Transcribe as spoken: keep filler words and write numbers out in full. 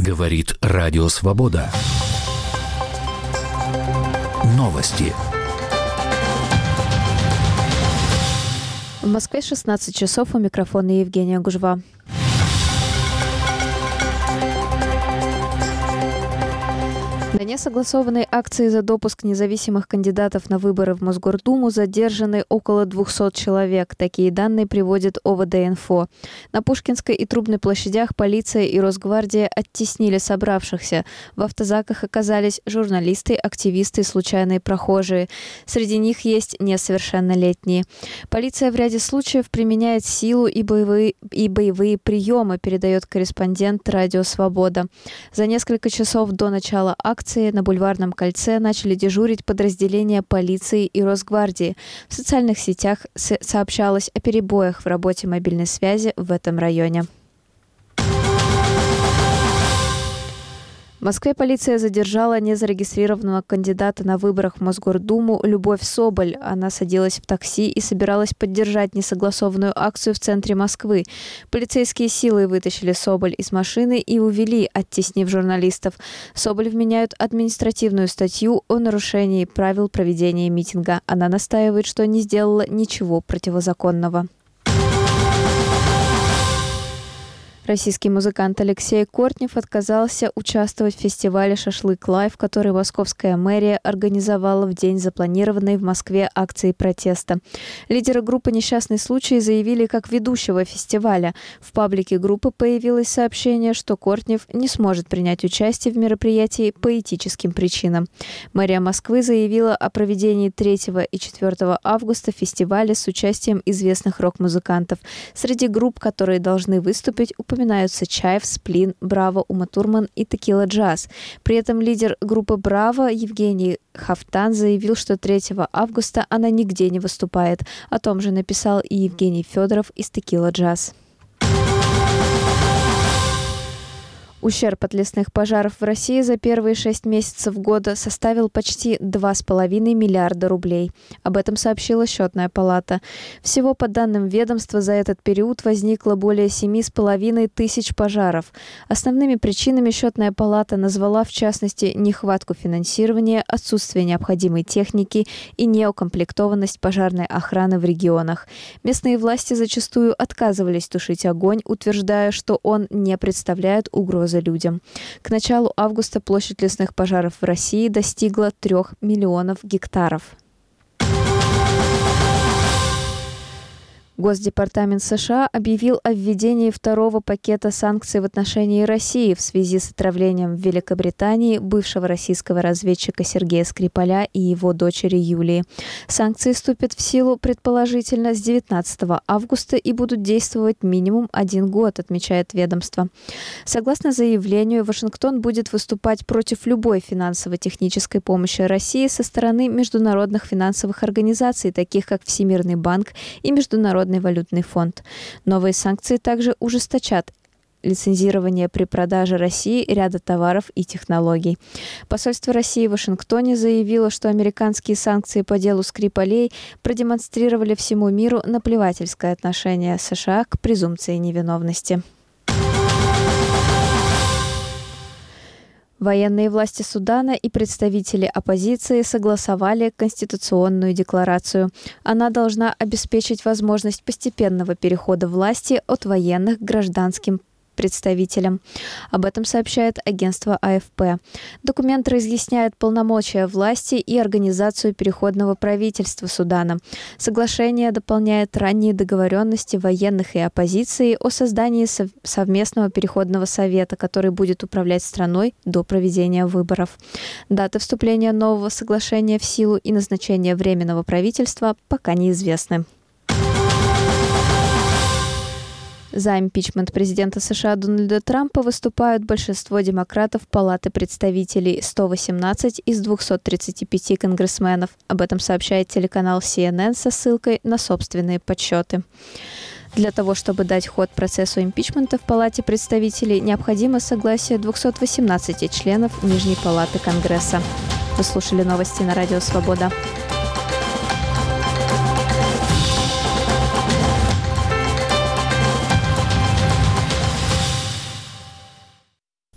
Говорит Радио Свобода. Новости. В Москве шестнадцать часов, у микрофона Евгения Гужва. На несогласованной акции за допуск независимых кандидатов на выборы в Мосгордуму задержаны около двухсот человек. Такие данные приводит О В Д-Инфо. На Пушкинской и Трубной площадях полиция и Росгвардия оттеснили собравшихся. В автозаках оказались журналисты, активисты и случайные прохожие. Среди них есть несовершеннолетние. Полиция в ряде случаев применяет силу и боевые, и боевые приемы, передает корреспондент Радио Свобода. За несколько часов до начала акции на Бульварном кольце начали дежурить подразделения полиции и Росгвардии. В социальных сетях сообщалось о перебоях в работе мобильной связи в этом районе. В Москве полиция задержала незарегистрированного кандидата на выборах в Мосгордуму Любовь Соболь. Она садилась в такси и собиралась поддержать несогласованную акцию в центре Москвы. Полицейские силой вытащили Соболь из машины и увели, оттеснив журналистов. Соболь вменяют административную статью о нарушении правил проведения митинга. Она настаивает, что не сделала ничего противозаконного. Российский музыкант Алексей Кортнев отказался участвовать в фестивале «Шашлык Лайв», который московская мэрия организовала в день запланированной в Москве акции протеста. Лидеры группы «Несчастный случай» заявили как ведущего фестиваля. В паблике группы появилось сообщение, что Кортнев не сможет принять участие в мероприятии по этическим причинам. Мэрия Москвы заявила о проведении третьего и четвёртого августа фестиваля с участием известных рок-музыкантов. Среди групп, которые должны выступить, упоминаются Чайф, Сплин, Браво, Ума Турман и Текила Джаз. При этом лидер группы Браво Евгений Хафтан заявил, что третьего августа она нигде не выступает. О том же написал и Евгений Федоров из Текила Джаз. Ущерб от лесных пожаров в России за первые шесть месяцев года составил почти два с половиной миллиарда рублей. Об этом сообщила Счетная палата. Всего, по данным ведомства, за этот период возникло более семи с половиной тысяч пожаров. Основными причинами Счетная палата назвала, в частности, нехватку финансирования, отсутствие необходимой техники и неукомплектованность пожарной охраны в регионах. Местные власти зачастую отказывались тушить огонь, утверждая, что он не представляет угрозы людям. К началу августа площадь лесных пожаров в России достигла трех миллионов гектаров. Госдепартамент США объявил о введении второго пакета санкций в отношении России в связи с отравлением в Великобритании бывшего российского разведчика Сергея Скрипаля и его дочери Юлии. Санкции вступят в силу, предположительно, с девятнадцатого августа и будут действовать минимум один год, отмечает ведомство. Согласно заявлению, Вашингтон будет выступать против любой финансово-технической помощи России со стороны международных финансовых организаций, таких как Всемирный банк и Международный валютный фонд. Новые санкции также ужесточат лицензирование при продаже России ряда товаров и технологий. Посольство России в Вашингтоне заявило, что американские санкции по делу Скрипалей продемонстрировали всему миру наплевательское отношение США к презумпции невиновности. Военные власти Судана и представители оппозиции согласовали Конституционную декларацию. Она должна обеспечить возможность постепенного перехода власти от военных к гражданским представителям. Об этом сообщает агентство А Эф Пэ. Документ разъясняет полномочия власти и организацию переходного правительства Судана. Соглашение дополняет ранние договоренности военных и оппозиции о создании совместного переходного совета, который будет управлять страной до проведения выборов. Даты вступления нового соглашения в силу и назначения временного правительства пока неизвестны. За импичмент президента США Дональда Трампа выступают большинство демократов Палаты представителей, сто восемнадцать из двухсот тридцати пяти конгрессменов. Об этом сообщает телеканал Си Эн Эн со ссылкой на собственные подсчеты. Для того, чтобы дать ход процессу импичмента в Палате представителей, необходимо согласие двухсот восемнадцати членов Нижней палаты Конгресса. Вы слушали новости на Радио Свобода.